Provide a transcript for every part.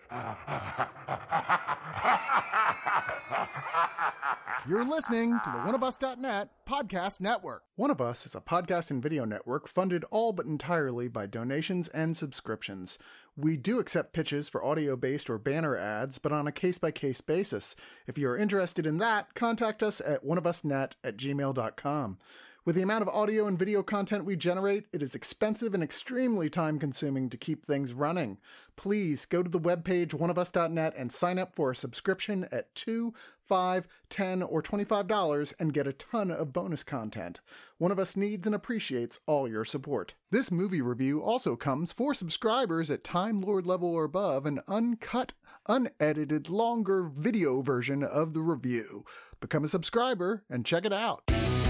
You're listening to the oneofus.net podcast network. One of Us is a podcast and video network funded all but entirely by donations and subscriptions. We do accept pitches for audio-based or banner ads, but on a case-by-case basis. If you're interested in that, contact us at oneofusnet@gmail.com. With the amount of audio and video content we generate, it is expensive and extremely time-consuming to keep things running. Please go to the webpage oneofus.net and sign up for a subscription at $2, $5, $10, or $25 and get a ton of bonus content. One of Us needs and appreciates all your support. This movie review also comes for subscribers at Time Lord level or above, an uncut, unedited, longer video version of the review. Become a subscriber and check it out.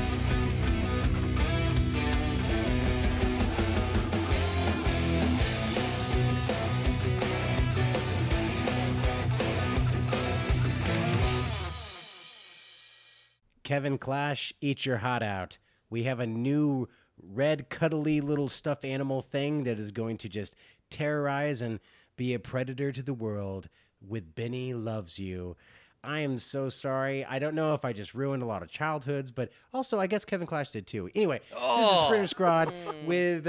Kevin Clash, eat your heart out. We have a new red, cuddly little stuffed animal thing that is going to just terrorize and be a predator to the world with Benny Loves You. I am so sorry. I don't know if I just ruined a lot of childhoods, but also I guess Kevin Clash did too. Anyway, This is Sprinter Squad with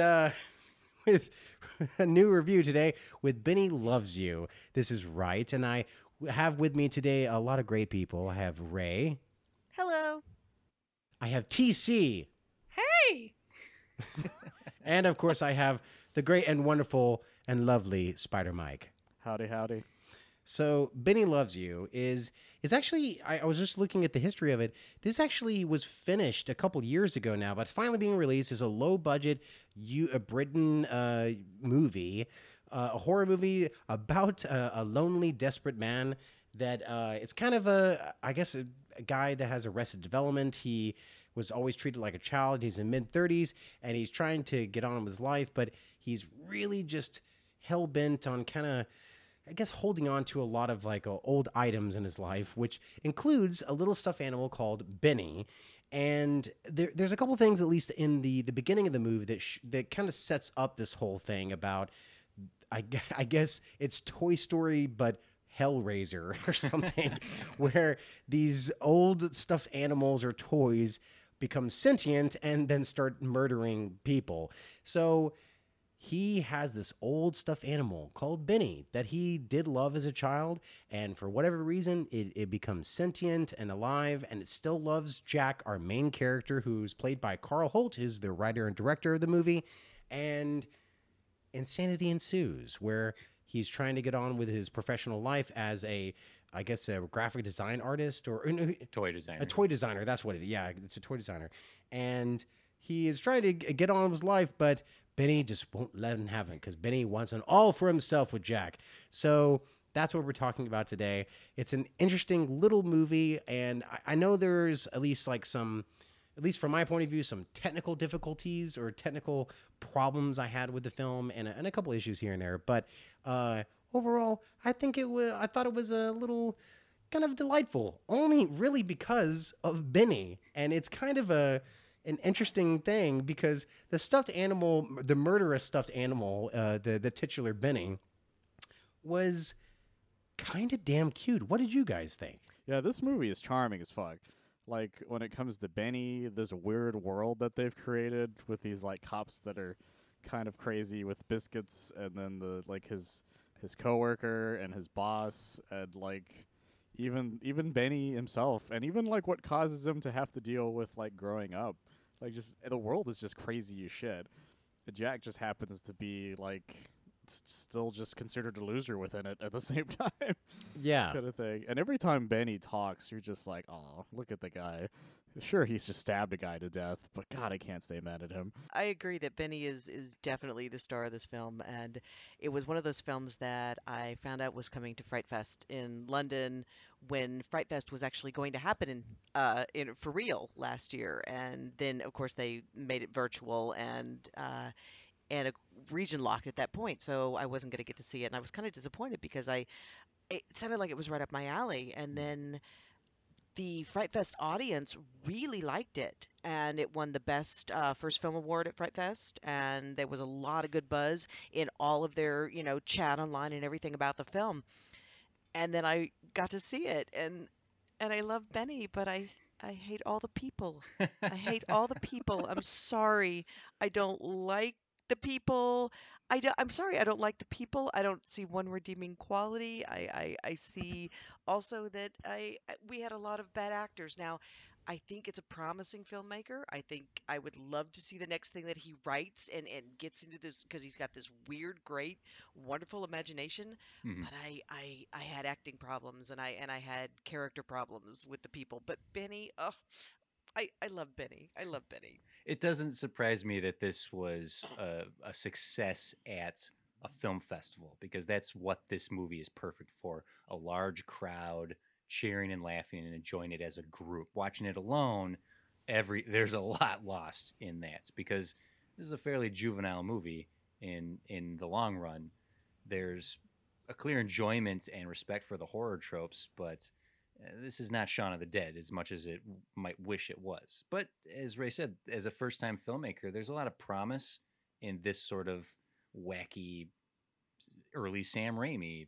a new review today with Benny Loves You. This is right, and I have with me today a lot of great people. I have Ray. Hello. I have TC. Hey! And, of course, I have the great and wonderful and lovely Spider Mike. Howdy, howdy. So, Benny Loves You is actually, I was just looking at the history of it. This actually was finished a couple years ago now, but it's finally being released as a low-budget Britain movie, a horror movie about a lonely, desperate man that it's kind of a guy that has Arrested Development. He was always treated like a child. He's in mid-30s, and he's trying to get on with his life, but he's really just hell-bent on kind of, I guess, holding on to a lot of like old items in his life, which includes a little stuffed animal called Benny. And there's a couple things, at least in the beginning of the movie, that kind of sets up this whole thing about, I guess it's Toy Story, but Hellraiser or something, where these old stuffed animals or toys become sentient and then start murdering people. So he has this old stuffed animal called Benny that he did love as a child, and for whatever reason, it becomes sentient and alive, and it still loves Jack, our main character, who's played by Carl Holt, who's the writer and director of the movie, and insanity ensues, where he's trying to get on with his professional life as a graphic design artist or Toy designer. A toy designer. That's what it is. Yeah, it's a toy designer. And he is trying to get on with his life, but Benny just won't let him have it because Benny wants it all for himself with Jack. So that's what we're talking about today. It's an interesting little movie, and I know there's at least like some, at least from my point of view, some technical difficulties or technical problems I had with the film, and a couple issues here and there. But overall, I thought it was a little kind of delightful, only really because of Benny. And it's kind of an interesting thing because the stuffed animal, the murderous stuffed animal, the titular Benny, was kind of damn cute. What did you guys think? Yeah, this movie is charming as fuck. Like, when it comes to Benny, there's a weird world that they've created with these, like, cops that are kind of crazy with biscuits, and then his coworker and his boss, and, like, even Benny himself, and even, like, what causes him to have to deal with, like, growing up. Like, just, the world is just crazy as shit. And Jack just happens to be, like, still just considered a loser within it at the same time. Yeah. Kind of thing. And every time Benny talks, you're just like, oh, look at the guy. Sure, he's just stabbed a guy to death, but God, I can't stay mad at him. I agree that Benny is definitely the star of this film, and it was one of those films that I found out was coming to Fright Fest in London when Fright Fest was actually going to happen for real last year, and then of course they made it virtual and a region locked at that point, so I wasn't going to get to see it, and I was kind of disappointed because it sounded like it was right up my alley, and then the Fright Fest audience really liked it, and it won the best first film award at Fright Fest, and there was a lot of good buzz in all of their, chat online and everything about the film. And then I got to see it, and I love Benny, but I hate all the people. I hate all the people. I'm sorry. I don't like the people. I'm sorry. I don't like the people. I don't see one redeeming quality. I see also that we had a lot of bad actors. Now, I think it's a promising filmmaker. I think I would love to see the next thing that he writes and gets into this because he's got this weird, great, wonderful imagination. Mhm. But I had acting problems and I had character problems with the people. But Benny, oh, I love Benny. I love Benny. It doesn't surprise me that this was a success at a film festival, because that's what this movie is perfect for: a large crowd cheering and laughing and enjoying it as a group. Watching it alone, there's a lot lost in that, because this is a fairly juvenile movie in the long run. There's a clear enjoyment and respect for the horror tropes, but this is not Shaun of the Dead as much as it might wish it was. But as Ray said, as a first time filmmaker, there's a lot of promise in this sort of wacky early Sam Raimi,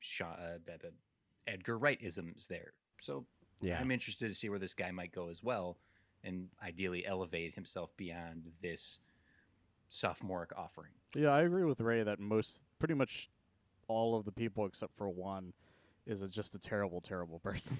Edgar Wright isms there. So Yeah. I'm interested to see where this guy might go as well, and ideally elevate himself beyond this sophomoric offering. Yeah, I agree with Ray that pretty much all of the people except for one is just a terrible, terrible person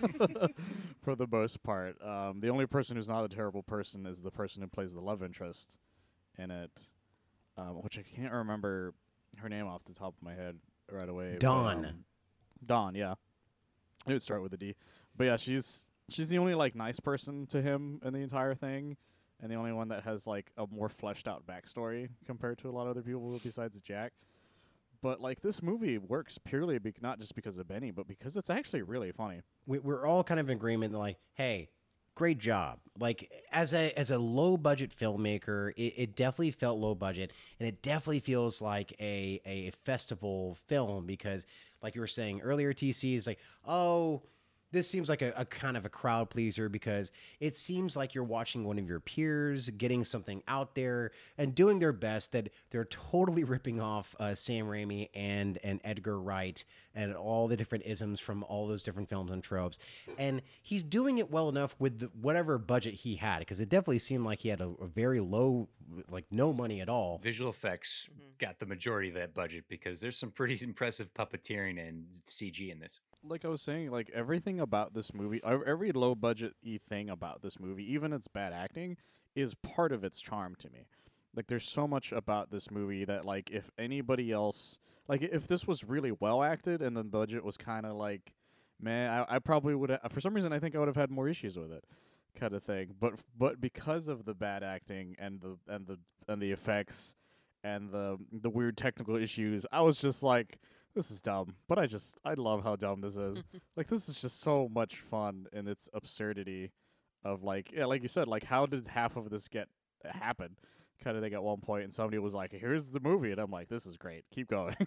for the most part. The only person who's not a terrible person is the person who plays the love interest in it, which I can't remember her name off the top of my head right away. but, Dawn. Dawn, yeah. It would start with a D. But yeah, she's the only like nice person to him in the entire thing, and the only one that has like a more fleshed out backstory compared to a lot of other people besides Jack. But like this movie works purely not just because of Benny, but because it's actually really funny. We're all kind of in agreement that, like, hey, great job. Like, as a low budget filmmaker, it definitely felt low budget, and it definitely feels like a festival film, because, like you were saying earlier, TC is like, oh, this seems like a kind of a crowd pleaser, because it seems like you're watching one of your peers getting something out there and doing their best, that they're totally ripping off Sam Raimi and Edgar Wright and all the different isms from all those different films and tropes. And he's doing it well enough with whatever budget he had, because it definitely seemed like he had a very low, like no money at all. Visual effects got the majority of that budget, because there's some pretty impressive puppeteering and CG in this. Like I was saying, like everything about this movie, every low budget-y thing about this movie, even its bad acting, is part of its charm to me. Like there's so much about this movie that, like, if anybody else, like if this was really well acted and the budget was kind of like, man, I probably would have, for some reason I think I would have had more issues with it, kind of thing. But because of the bad acting and the effects and the weird technical issues, I was just like, this is dumb, but I love how dumb this is. Like, this is just so much fun in its absurdity of, like, yeah, like you said, like, how did half of this happen kind of thing at one point, and somebody was like, here's the movie, and I'm like, this is great. Keep going.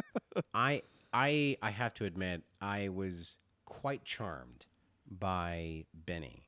I have to admit, I was quite charmed by Benny.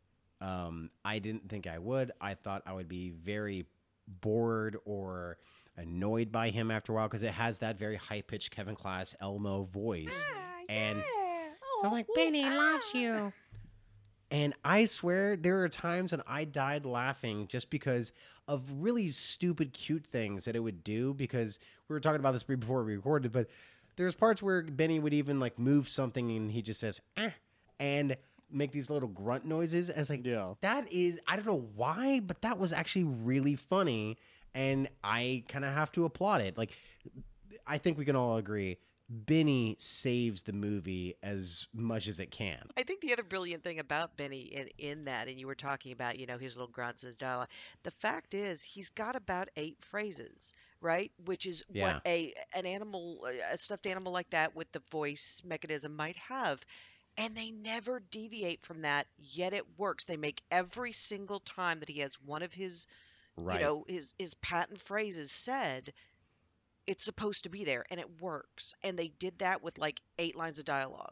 I didn't think I would. I thought I would be very bored or annoyed by him after a while, because it has that very high-pitched Kevin Class Elmo voice. And I'm like, Benny loves you. And I swear there are times when I died laughing just because of really stupid, cute things that it would do, because we were talking about this before we recorded, but there's parts where Benny would even like move something and he just says, and make these little grunt noises. And it's like, Yeah. that is, I don't know why, but that was actually really funny. And I kind of have to applaud it. Like, I think we can all agree, Benny saves the movie as much as it can. I think the other brilliant thing about Benny in that, and you were talking about, his little grunts, his dialogue. The fact is, he's got about 8 phrases, right? Which is Yeah. what an animal, a stuffed animal like that with the voice mechanism might have. And they never deviate from that, yet it works. They make every single time that he has one of his, Right. his patent phrases said, it's supposed to be there, and it works. And they did that with like 8 lines of dialogue.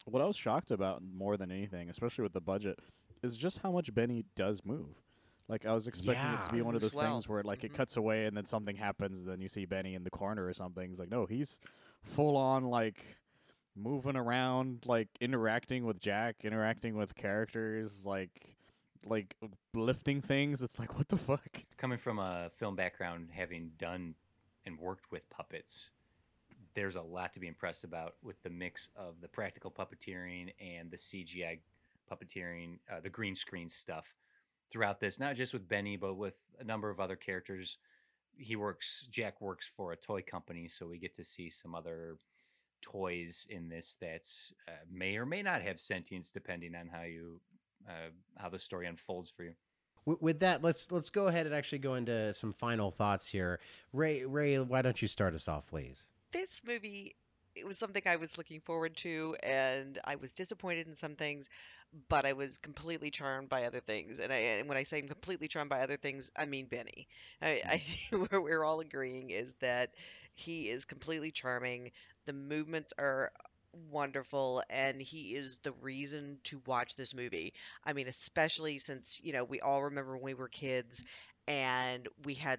what I was shocked about more than anything, especially with the budget, is just how much Benny does move. Like I was expecting it to be He one of moves those well. things where like it Mhm. cuts away and then something happens, then you see Benny in the corner or something. It's like no, he's full on like moving around, like interacting with Jack, interacting with characters, like lifting things. It's like what the fuck? Coming from a film background, having done and worked with puppets, there's a lot to be impressed about with the mix of the practical puppeteering and the CGI puppeteering, the green screen stuff throughout this, not just with Benny, but with a number of other characters. Jack works for a toy company, so we get to see some other toys in this that may or may not have sentience, depending on how the story unfolds for you. With that, let's go ahead and actually go into some final thoughts here. Ray, why don't you start us off, please? This movie, it was something I was looking forward to, and I was disappointed in some things, but I was completely charmed by other things. And when I say I'm completely charmed by other things, I mean Benny. I think where we're all agreeing is that he is completely charming. The movements are wonderful, and he is the reason to watch this movie. I mean, especially since, we all remember when we were kids and we had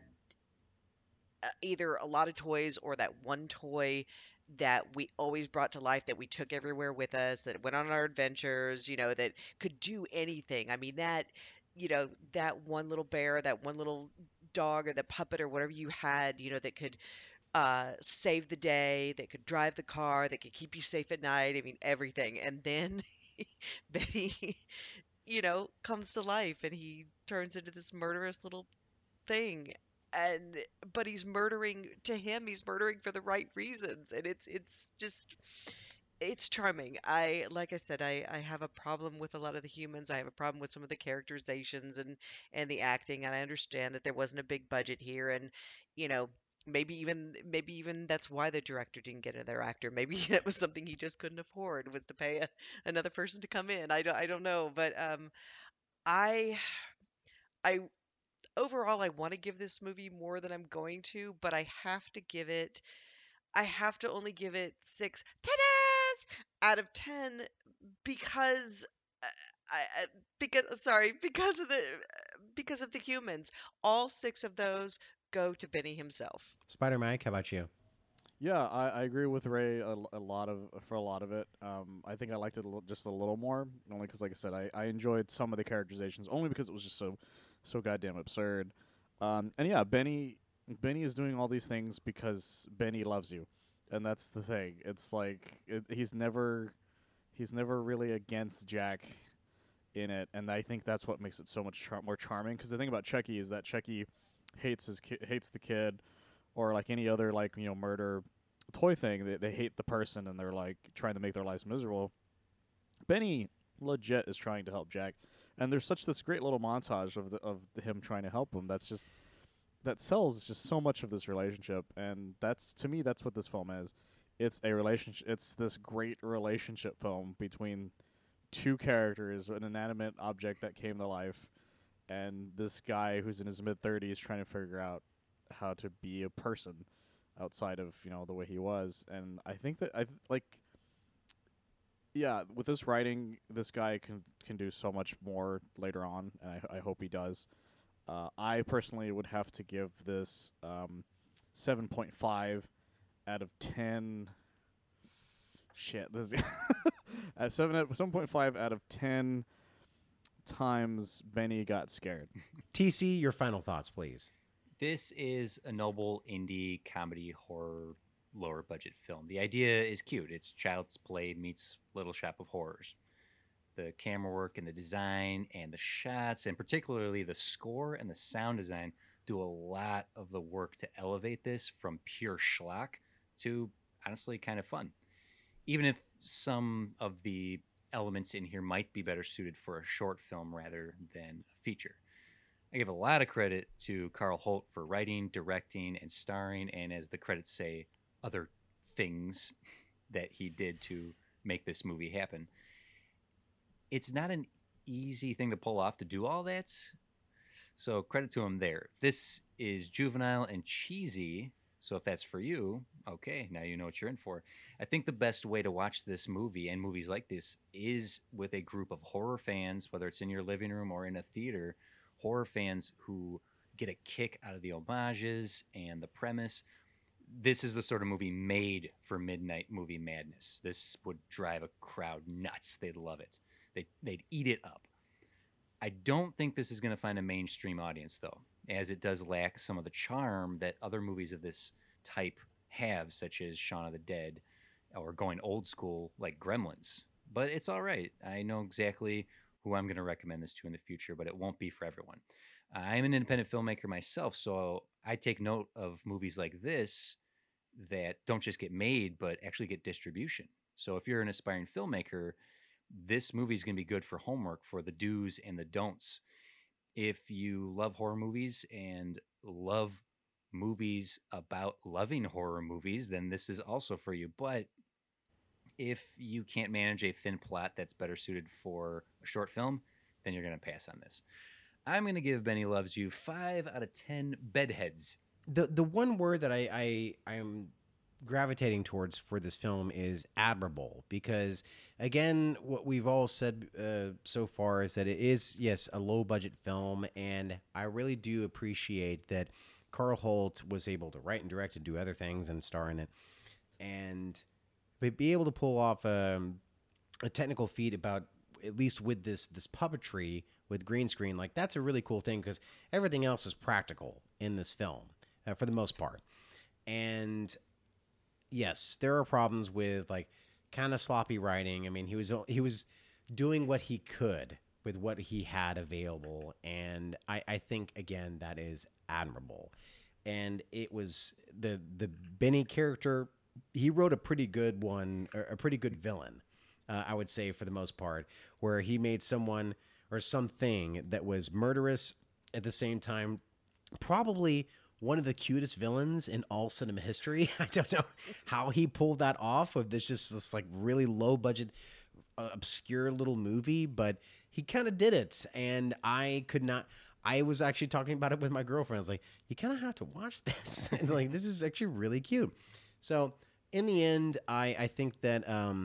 either a lot of toys or that one toy that we always brought to life, that we took everywhere with us, that went on our adventures, that could do anything. I mean, that one little bear, that one little dog or the puppet or whatever you had, that could save the day, that could drive the car, that could keep you safe at night. I mean, everything. And then Benny, comes to life and he turns into this murderous little thing. And but he's murdering, to him he's murdering for the right reasons, and it's just, it's charming. Like I said, I have a problem with a lot of the humans. I have a problem with some of the characterizations and the acting, and I understand that there wasn't a big budget here, and you know maybe even that's why the director didn't get another actor. Maybe that was something he just couldn't afford, was to pay another person to come in. I don't know, but I I overall, I want to give this movie more than I'm going to, but I have to only give it six ta-das out of 10, because uh, because of the humans. All six of those go to Benny himself. Spider Mike, how about you? Yeah, I agree with Ray a lot of for a lot of it. I think I liked it just a little more, only because, like I said, I enjoyed some of the characterizations only because it was just so goddamn absurd. And yeah, Benny is doing all these things because Benny loves you, and that's the thing. It's like he's never really against Jack in it, and I think that's what makes it so much more charming. Because the thing about Chucky is that Chucky hates the kid, or like any other murder toy thing. They hate the person and they're like trying to make their lives miserable. Benny legit is trying to help Jack, and there's this great little montage of him trying to help him. That sells just so much of this relationship, and to me that's what this film is. It's a relationship. It's this great relationship film between two characters, an inanimate object that came to life, and this guy who's in his mid-30s trying to figure out how to be a person outside of the way he was. And I think that yeah, with this writing, this guy can do so much more later on, and I hope he does. I personally would have to give this 7.5 out of 10. Shit, this is 7.5 out of 10 times Benny got scared. TC, your final thoughts, please. This is a noble indie comedy horror lower budget film. The idea is cute. It's Child's Play meets Little Shop of Horrors. The camera work and the design and the shots, and particularly the score and the sound design, do a lot of the work to elevate this from pure schlock to honestly kind of fun. Even if some of the elements in here might be better suited for a short film rather than a feature. I give a lot of credit to Carl Holt for writing, directing, and starring, and as the credits say, other things that he did to make this movie happen. It's not an easy thing to pull off to do all that, so credit to him there. This is juvenile and cheesy, so if that's for you, Okay, now you know what you're in for. I think the best way to watch this movie and movies like this is with a group of horror fans, whether it's in your living room or in a theater, horror fans who get a kick out of the homages and the premise. This is the sort of movie made for midnight movie madness. This would drive a crowd nuts. They'd love it. They'd eat it up. I don't think this is going to find a mainstream audience, though, as it does lack some of the charm that other movies of this type have, such as Shaun of the Dead or going old school like Gremlins. But it's all right. I know exactly who I'm going to recommend this to in the future, but it won't be for everyone. I'm an independent filmmaker myself, so I take note of movies like this that don't just get made, but actually get distribution. So if you're an aspiring filmmaker, this movie is going to be good for homework for the do's and the don'ts. If you love horror movies and love movies about loving horror movies, then this is also for you. But if you can't manage a thin plot that's better suited for a short film, then you're going to pass on this. I'm going to give Benny Loves You 5 out of 10 bedheads. The one word that I'm gravitating towards for this film is admirable, because again, what we've all said so far is that it is, yes, a low budget film, and I really do appreciate that Carl Holt was able to write and direct and do other things and star in it, and be able to pull off a technical feat about, at least with this puppetry with green screen. Like, that's a really cool thing, because everything else is practical in this film for the most part. And yes, there are problems with like kind of sloppy writing. I mean, he was doing what he could with what he had available, and I think again that is admirable. And it was the Benny character. He wrote a pretty good one, or a pretty good villain, I would say, for the most part, where he made someone or something that was murderous at the same time, probably one of the cutest villains in all cinema history. I don't know how he pulled that off with this like really low budget, obscure little movie, but he kind of did it. And I was actually talking about it with my girlfriend. I was like, you kind of have to watch this. And like, this is actually really cute. So in the end, I think that,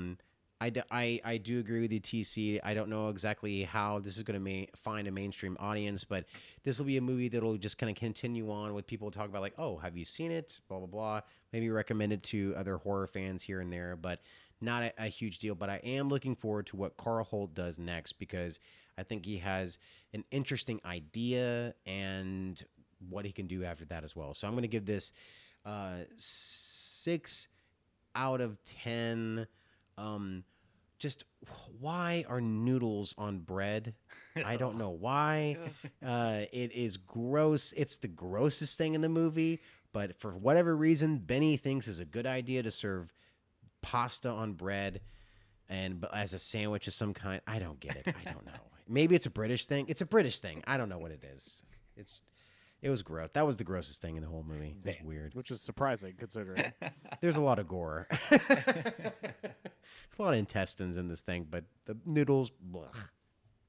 I do agree with you, TC. I don't know exactly how this is going to find a mainstream audience, but this will be a movie that will just kind of continue on with people talk about like, oh, have you seen it? Blah, blah, blah. Maybe recommend it to other horror fans here and there, but not a huge deal. But I am looking forward to what Carl Holt does next, because I think he has an interesting idea and what he can do after that as well. So I'm going to give this 6 out of 10. Just why are noodles on bread? I don't know why. It is gross. It's the grossest thing in the movie, but for whatever reason, Benny thinks it's a good idea to serve pasta on bread but as a sandwich of some kind. I don't get it. I don't know. Maybe it's a British thing. It's a British thing. I don't know what it is. It was gross. That was the grossest thing in the whole movie. It was weird. Which is surprising considering. There's a lot of gore. A lot of intestines in this thing, but the noodles, blech.